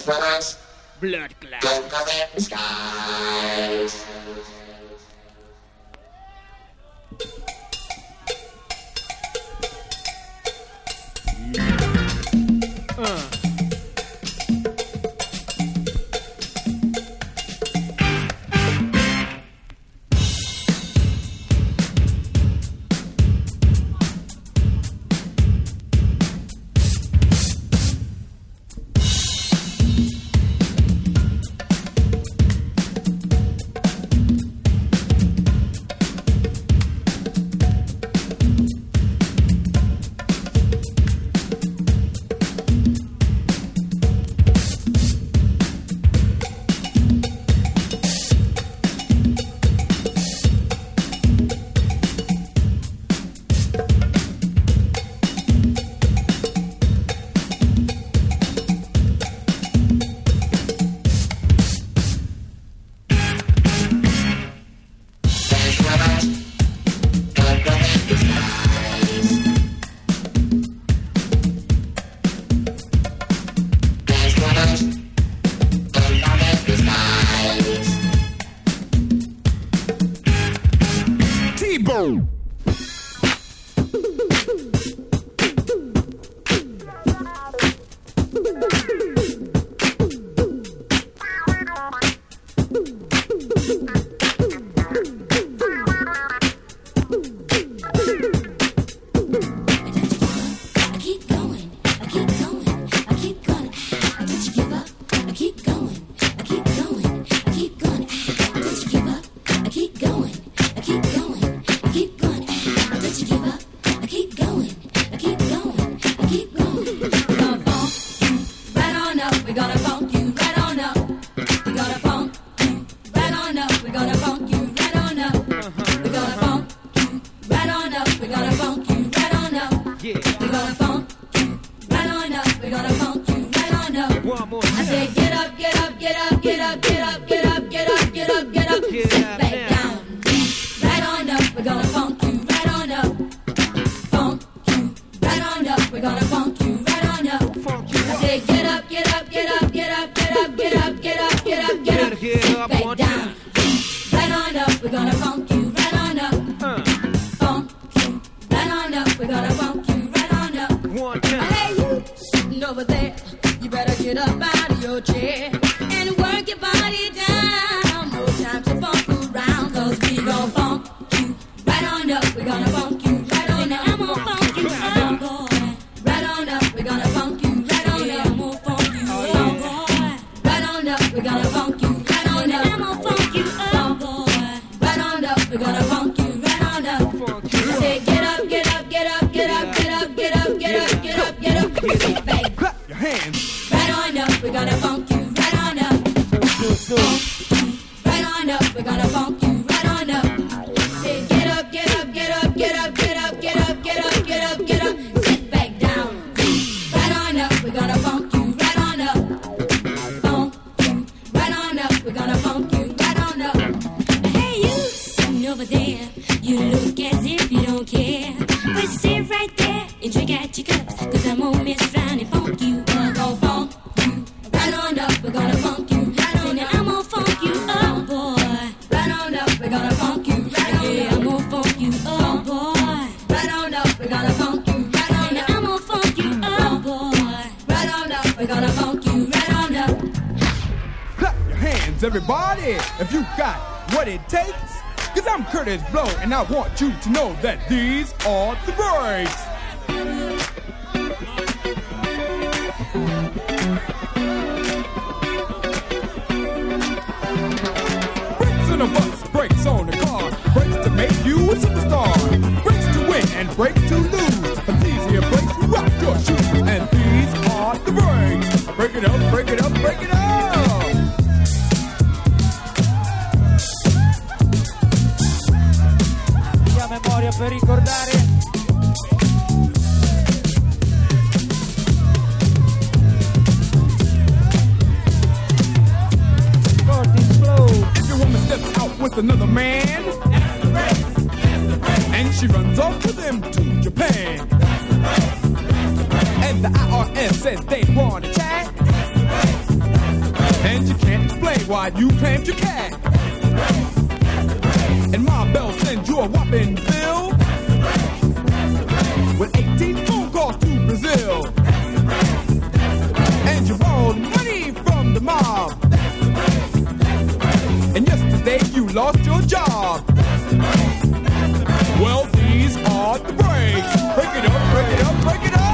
Blood clot. Skies. Everybody, if you got what it takes, cause I'm Curtis Blow and I want you to know that these are the breaks. Brakes on the bus, brakes on the car, brakes to make you a superstar, brakes to win and brakes to lose. But these here brakes rock your shoes, and these are the breaks. Break it up, break it up, break it up. Memoria per ricordare Curtis Blow. If your woman steps out with another man, that's the race, that's the race. And she runs off with him to Japan, that's the race, that's the race. And the IRS says they want to chat, that's the race, why you claimed your cat. And my bell sends you a whopping bill with 18 phone calls to Brazil. And you borrowed money from the mob. And yesterday you lost your job. Well, these are the breaks. Break it up, break it up, break it up.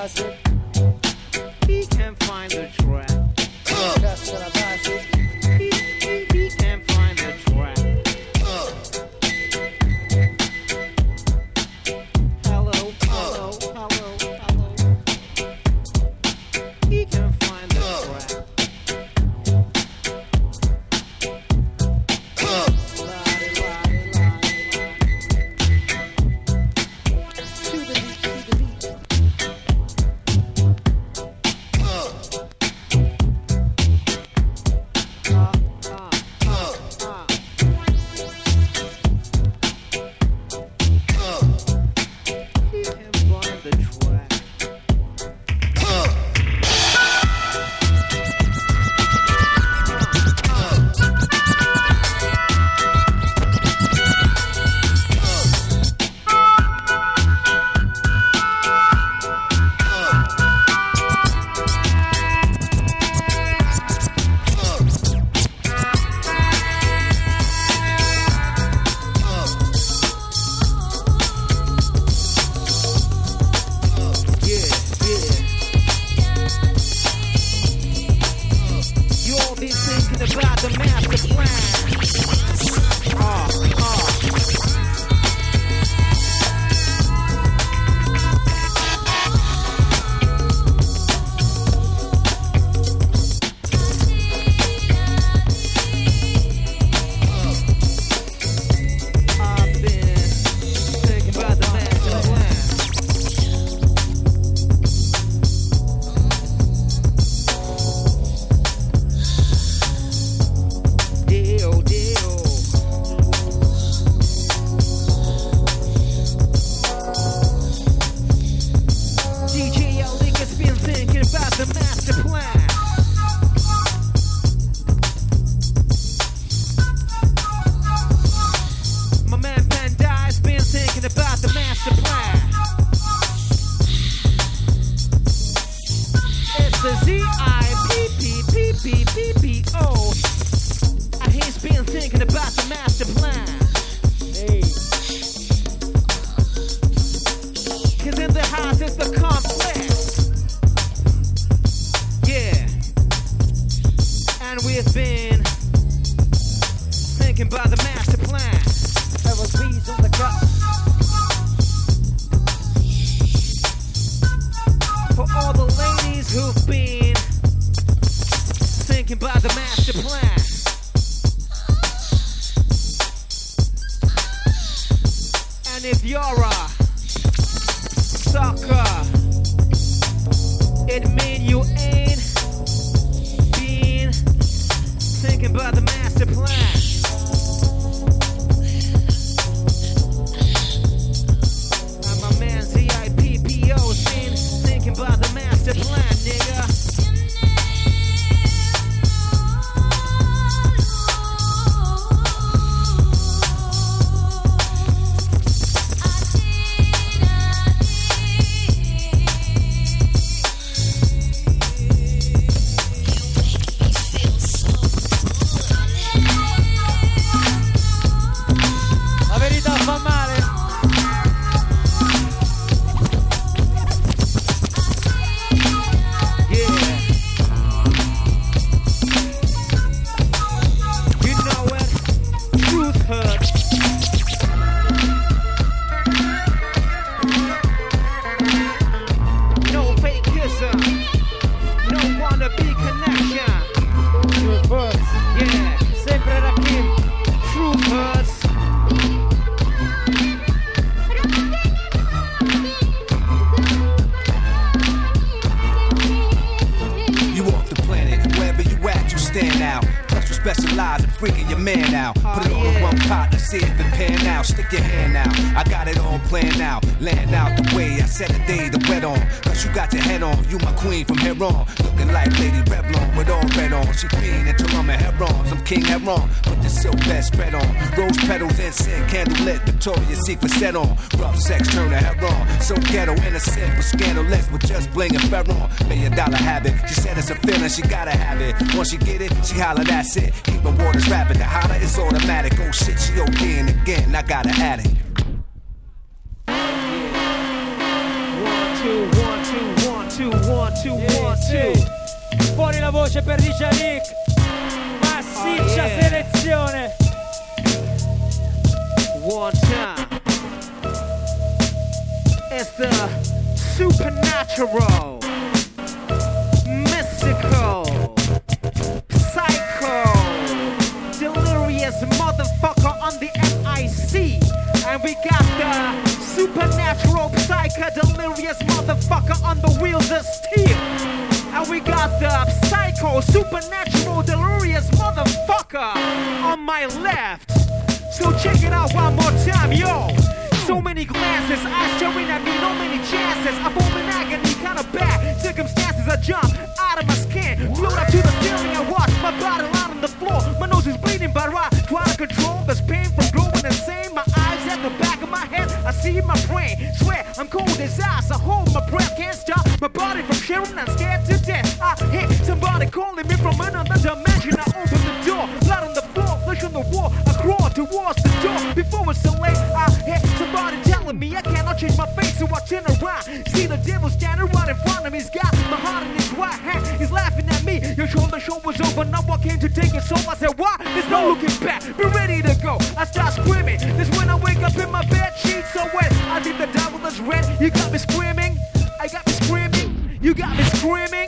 base. He can't find the track. Cazzo la base. He can't find the track. Hello, hello, hello, hello. He can't find the track. Victoria's Secret set on. Rough sex turn to heroin. So ghetto, innocent, but scandalous with just bling and ferron. $1 million habit. She said it's a feeling, she gotta have it. Once she get it, she holler, that's it. Keep the waters rapid. The holler is automatic. Oh shit, she ODing again. I gotta add it. 1, 2, 1, 2, 1. voce per DJ Nick. Massiccia selezione. One time. It's the supernatural, mystical, psycho, delirious motherfucker on the MIC. And we got the supernatural, psycho, delirious motherfucker on the wheels of steel. And we got the psycho, supernatural, delirious motherfucker on my left. So check it out one more time, yo. So many glances, eyes staring at me, no many chances. I fall in agony, kinda bad circumstances. I jump out of my skin, float up to the ceiling and watch my body lie on the floor. My nose is bleeding, but I try to control this pain from going insane. My eyes at the back of my head, I see my brain. Swear I'm cold as ice, I hold my breath, can't stop my body from sharing. I'm scared to death. I hear somebody calling me from another dimension. I open the door, blood on the floor, flesh on the wall. I crawl towards the door before it's too late. I hear somebody telling me I cannot change my face, so I turn around. See the devil standing right in front of me. He's got my heart in his right hand. He's laughing at me. Your show was over. Now I came to take your soul. I said, why? There's no looking back. Be ready to go. I start screaming. This when I wake up in my bed sheets so wet. I think the devil is red. You got me screaming. I got me screaming. You got me screaming.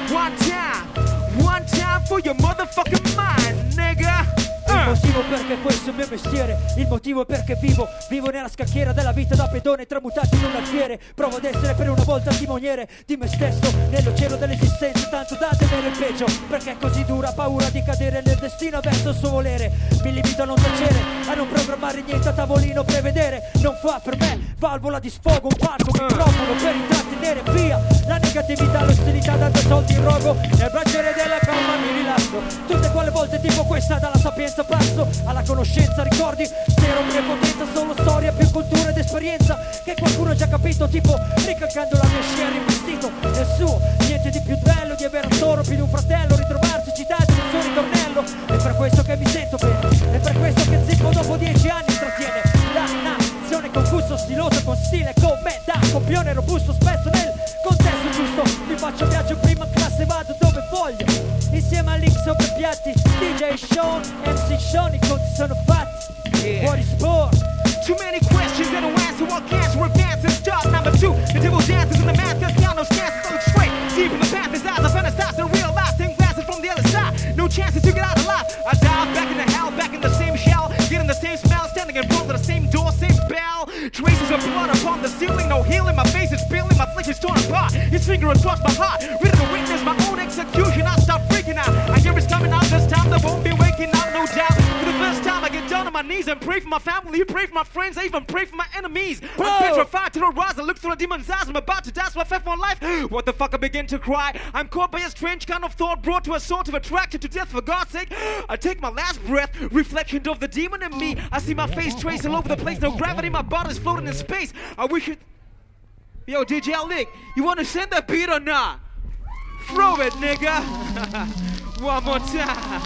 One time for your motherfucking mind, nigga. Il motivo perché questo è il mio mestiere, il motivo perché vivo nella scacchiera della vita da pedone tramutato in un alfiere. Provo ad essere per una volta timoniere di me stesso nell'oceano dell'esistenza, tanto da temere il peggio, perché è così dura, paura di cadere nel destino verso il suo volere. Mi limito a non tacere, a non programmare niente a tavolino, prevedere non fa per me valvola di sfogo, un palco, un microfono per intrattenere via la negatività, l'ostilità, dando soldi in rogo. Nel bracciere della calma mi rilasso, tutte quelle volte tipo questa dalla sapienza passo alla conoscenza, ricordi zero prepotenza, solo storia, più cultura ed esperienza che qualcuno ha già capito, tipo ricalcando la mia scia rivestito nel suo, niente di più bello di avere attorno più di un fratello, ritrovarsi citato nel suo ritornello. È per questo che mi sento bene, è per questo che Zippo dopo 10 anni trattiene la nazione con gusto stiloso, con stile come da copione robusto, spesso nel contesto giusto. Mi faccio viaggio in prima classe, vado dove voglio insieme a Link sopra i piatti, DJ Sean, MC Sean, i conti sono fatti. What is sport? Too many questions and no answer. What cancer advance and start number 2. The devil dances in the math, there's got no chances to look straight. Deep in the panther's eyes, I fantasize and realize 10 glasses from the other side. No chances to get out alive. I dive back in the hell, back in the same shell, getting the same smell, standing in front of the same door, same bell. Traces of blood upon the ceiling, no healing. My face is peeling, my flesh is torn apart. His finger across my heart, ready to witness my own execution. I start freaking out. I hear it's coming out this time. They won't be waking up, no doubt. For the first time, I get down on my knees and pray for my family, pray for my friends, I even pray for my enemies. I'm petrified to the rise. I look through the demon's eyes. I'm about to die, so I fed my life. What the fuck? I begin to cry. I'm caught by a strange kind of thought, brought to a sort of attraction to death. For God's sake, I take my last breath. Reflection of the demon in me. I see my face traced all over the place. No gravity, my body's floating in space. I wish it. Yo, DJ Lick, you wanna send that beat or not? Throw it, nigga. One more time.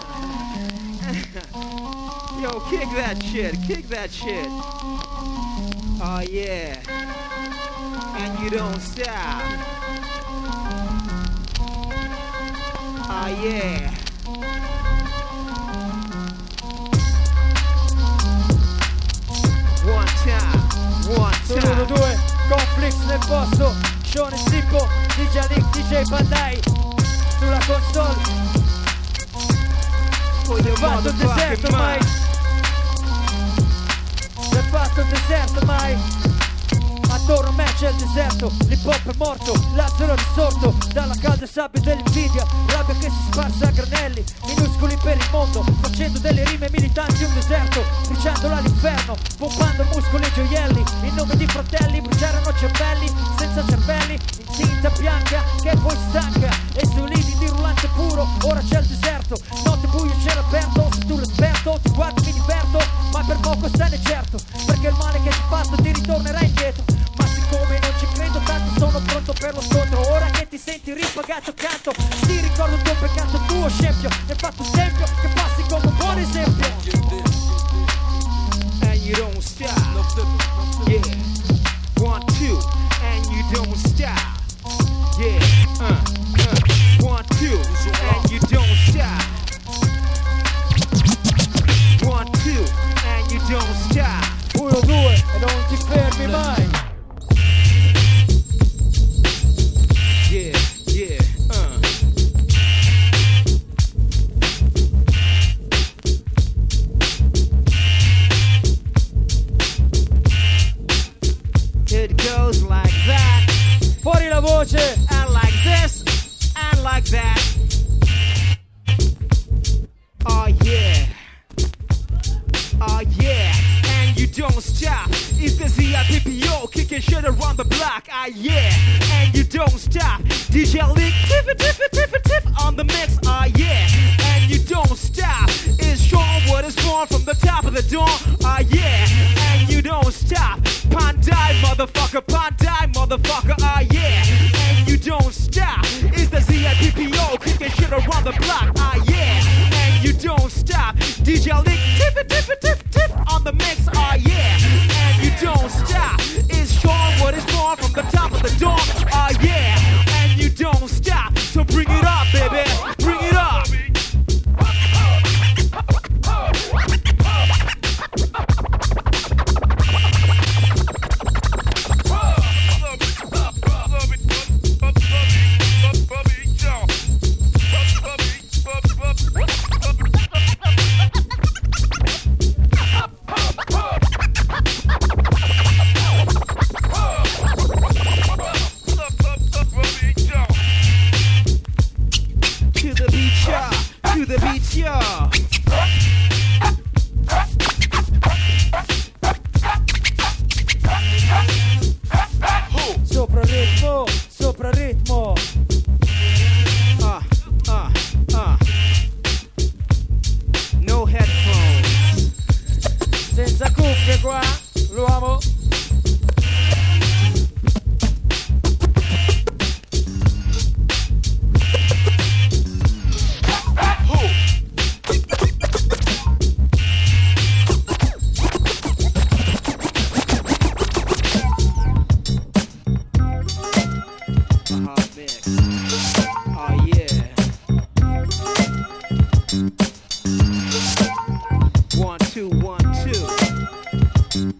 Yo, kick that shit, kick that shit. Oh yeah. And you don't stop. Oh yeah. One time. Sono 2, Conflix nel posto, Sean e Zippo, DJ Nick, DJ Bandai sulla console. Si è fatto il deserto mai. Si è fatto il deserto mai. Attorno a me c'è il deserto, l'hip hop è morto, Lazzaro è risorto dalla calda sabbia dell'invidia, rabbia che si sparsa a granelli, minuscoli per il mondo, facendo delle rime militanti un deserto, bruciandolo all'inferno, pompando muscoli e gioielli, in nome di fratelli bruciarono cervelli, senza cervelli, in tinta bianca che poi stanca, e su lidi di rullante puro, ora c'è il deserto, notte buio cielo aperto, se tu l'esperto ti guardi mi diverto, ma per poco stai ne certo, perché il male che ti fatto ti ritornerà indietro. Ma siccome non ci credo tanto sono pronto per lo scontro. Ora che ti senti ripagato canto, ti ricordo il tuo peccato, tuo scempio. Ne hai fatto un tempio che passi come un buon esempio. And you don't stop. Yeah. 1, 2. And you don't stop. Yeah. 1, 2. And you e non ti fermi mai. Yeah, yeah, It goes like that, Fuori la voce. and like this, and like that. Oh yeah. Oh yeah. And you don't stop. It's the ZIPPO kicking shit around the block. Ah yeah. And you don't stop. DJ Lick, tiff on the mix. Ah yeah. And you don't stop. It's showing what is born from the top of the dome. Ah yeah. And you don't stop. Pandai motherfucker, ah yeah. And you don't stop. It's the ZIPPO kicking shit around the block. Ah yeah. And you don't stop. DJ Lick, tiff on the mix. Ah yeah. And you don't stop. It's showing what is born from the top of the dome. Ah yeah. And you don't stop. So bring it up, baby. Bring it up. To the beach, yeah. To the beach, yeah. Sopra ritmo, sopra ritmo. No headphones. Senza cuffie qua, l'uomo. Mix. Oh yeah. 1 2 1 2.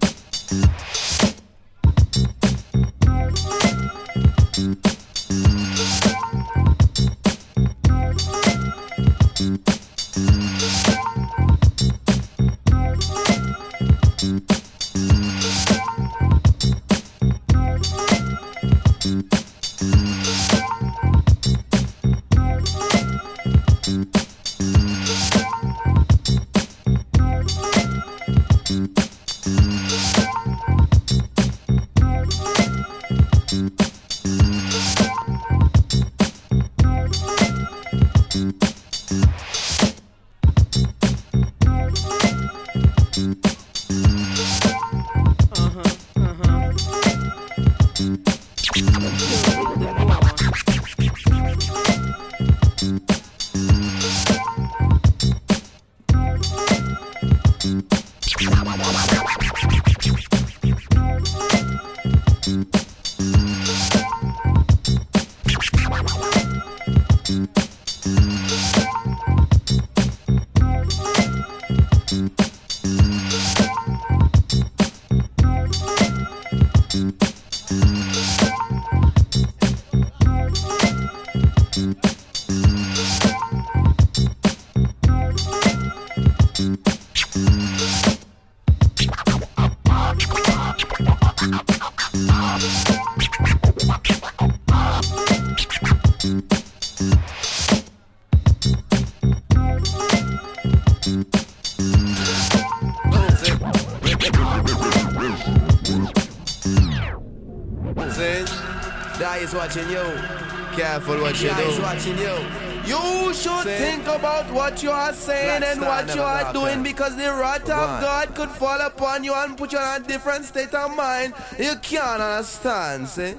Is watching you. Careful what you do. Is watching you. You should think about what you are saying and what you are doing, because the wrath of God could fall upon you and put you in a different state of mind. You can't understand, see?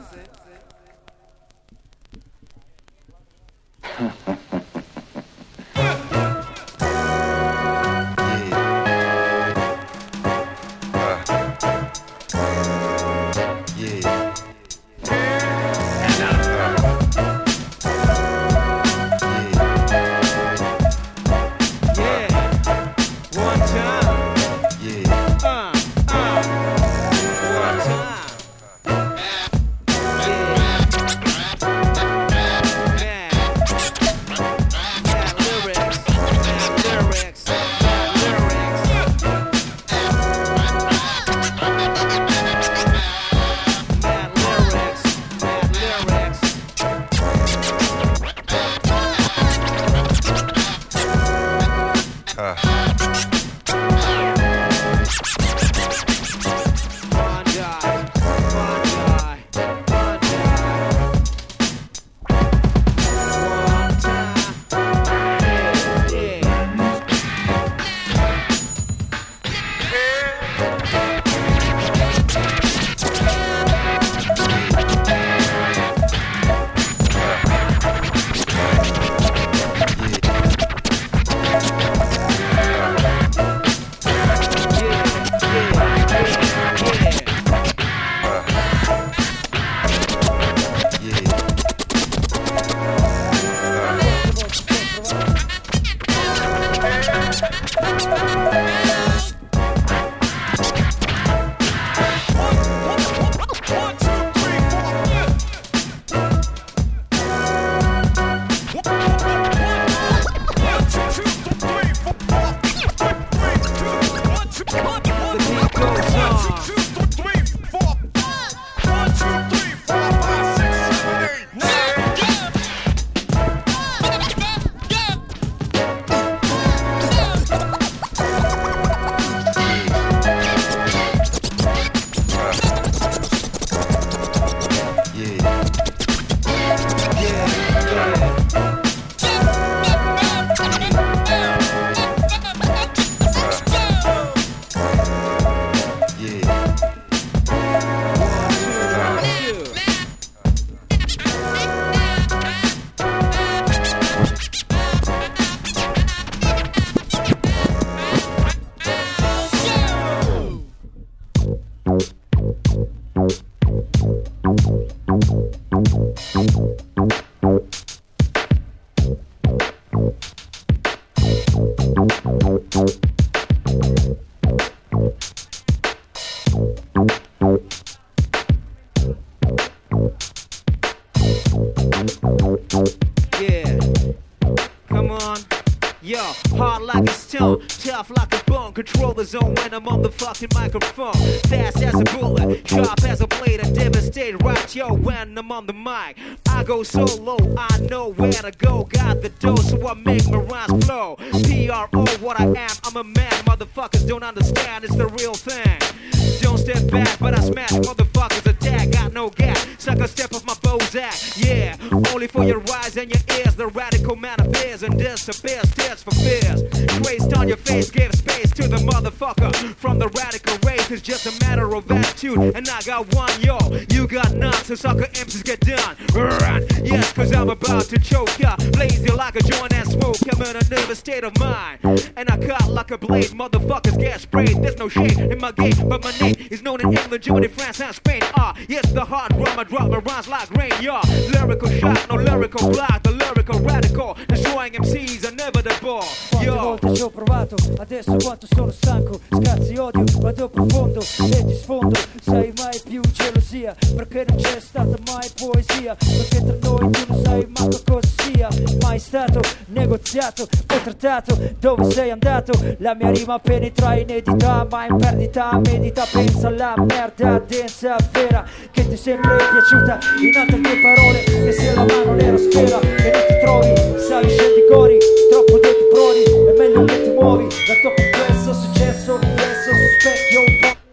Control the zone when I'm on the fucking microphone. Fast as a bullet, sharp as a blade, and devastating right, yo, when I'm on the mic. I go solo, I know where to go. Got the dough, so I make my rhymes flow. P-R-O, what I am, I'm a man. Motherfuckers don't understand, it's the real thing. Don't step back, but I smash motherfuckers attack. Got no gap, sucker step off my Bozak. Yeah, only for your eyes and your ears. The radical man appears and disappears, tears for fears. Traced on your face, give space to the motherfucker from the radical race. It's just a matter of attitude, and I got one, yo. You got none, so sucker MCs get done. Run, yes, cause I'm about to choke ya. Blaze you like a joint and smoke. I'm in a nervous state of mind, and I cut like a blade. Motherfuckers get sprayed. There's no shade in my game, but my name is known in England, Germany, France, and Spain. Yes, the hard drum, I drop my rhymes like rain, yeah. Lyrical shot, no lyrical block, the lyrical radical, destroying MCs inevitable. Quante volte ci ho provato, adesso quanto sono stanco. Scazzi odio, vado profondo e ti sfondo. Sai mai più gelosia, perché non c'è stata mai poesia. Perché tra noi tu non sai manco cosa sia. Mai stato negoziato o trattato. Dove sei andato? La mia rima penetra inedita, ma in perdita. Medita, pensa alla merda densa vera che ti è sempre piaciuta. In altre tue parole, che se la mano nera spera che non ti trovi, sali, scendi, cori, troppo dentro proni, è meglio che ti muovi. Da tuo complesso successo, riflesso su specchio un po'.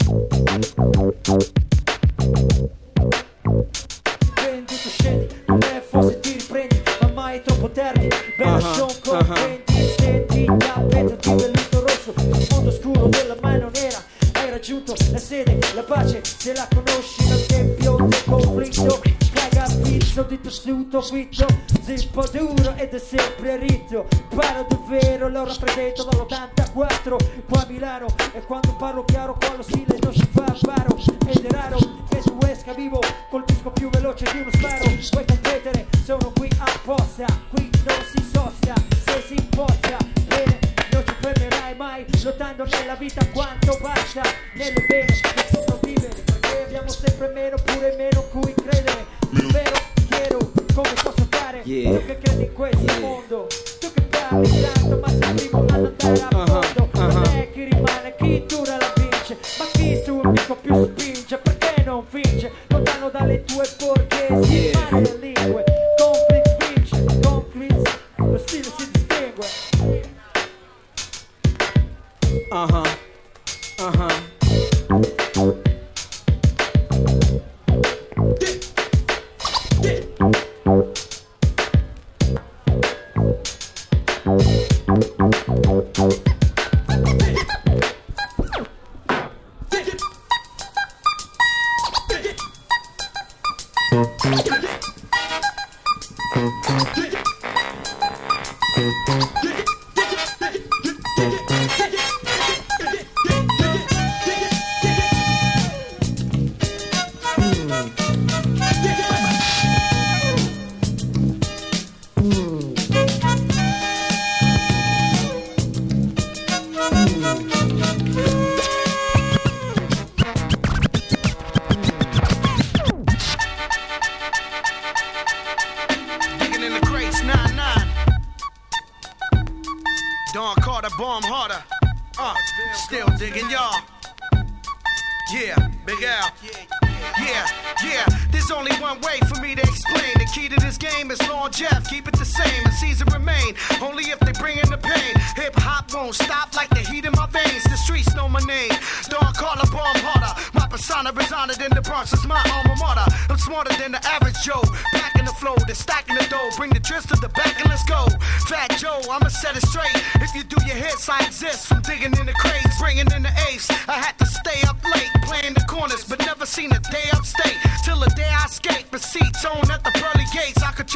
Prendi, tu scendi, non è forse ti riprendi, ma mai troppo tardi. Bella show, comprendi, stendi, tappeto di velluto rosso, sul mondo scuro della mano nera. Hai raggiunto la sede, la pace, se la conosci nel tempio del conflitto. Cagapizzo di tessuto fitto, zippo duro ed è sempre ritto. Parlo davvero, lo rappresento dall'84 qua a Milano. E quando parlo chiaro qua lo stile non si fa paro. Ed è raro che su esca vivo col disco più veloce di uno sparo. Vuoi competere? Sono qui apposta, qui non si sosta, se si imposta bene non ci fermerai mai, lottando nella vita quanto basta. Nelle vene che sopravvivere, perché abbiamo sempre meno, pure meno cui credere. Vero, chiedo, come posso fare? Tu che credi in questo mondo, tu che parli tanto ma sei primo ad andare a fondo. Non è chi rimane, chi dura la vince, ma chi su un amico più spinge, perché non vince? Lontano dalle tue borghesi, male le lingue. Conflict vince, conflict, lo stile si distingue.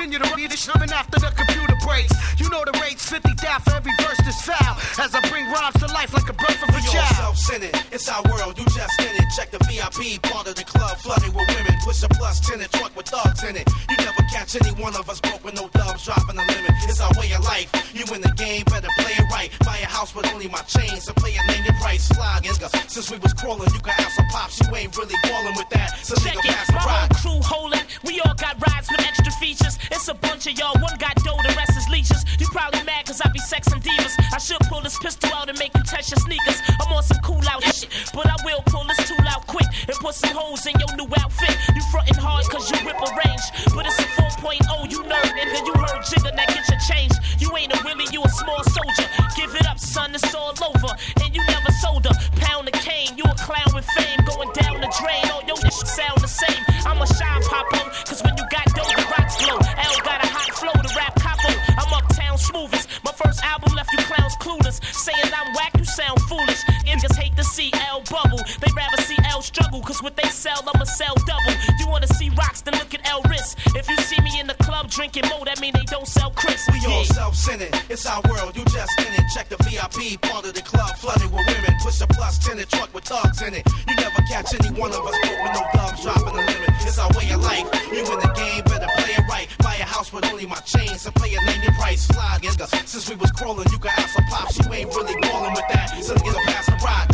continue to read it, even after the computer breaks. You know the rates, 50 down for every verse that's foul. As I bring rhymes to life like a birth of a We all child. self-centered, it's our world, you just in it. Check the VIP, part of the club, flooded with women. Push a plus 10 and truck with thugs in it. You never catch any one of us broke with no dubs, dropping the limit. It's our way of life. You in the game, better play it right. Buy a house with only my chains, so play it, name your price. Fly, nigga. Since we was crawling, you can have some pops. You ain't really ballin' with that. So Check nigga, it, pass the my whole rock. crew holding. We all got rides with extra features. It's a bunch of y'all, one got dough, the rest is leeches. You probably mad cause I be sexing divas. I should pull this pistol out and make you test your sneakers. I'm on some cool out shit, but I will pull this tool out quick and put some holes in your new outfit. You frontin' hard cause you rip a range, but it's a 4.0, you nerd, and then you heard jigger, that get your change. You ain't a willy, you a small soldier. Give it up, son, it's all over. And you never sold a pound of cane. You a clown with fame, going down the drain. Oh, yo, this shit sound the same. I'm a shine pop-o, cause when you got dough, the rocks glow. L got a hot flow to rap capo. I'm uptown smoothest. My first album left you clowns clueless. Saying I'm whack, you sound foolish. Niggas hate to see L bubble. They rather see L struggle, cause what they sell, I'ma sell double. You wanna see rocks, then look at L wrist. If you see me in the club drinking mo, that mean they don't sell Chris. We all self-centered, it's our world, you just in it. Check the VIP, part of the club, flooded with women. Push a plus 10 and truck with thugs in it. You never catch any one of us broke with no dubs, dropping the limit. It's our way of life. You in the game, better play it right. Buy a house with only my chains, so play it, name your price. Fly, nigga. Since we was crawling, you can have some pops. You ain't really ballin' with that, so nigga, pass the rock.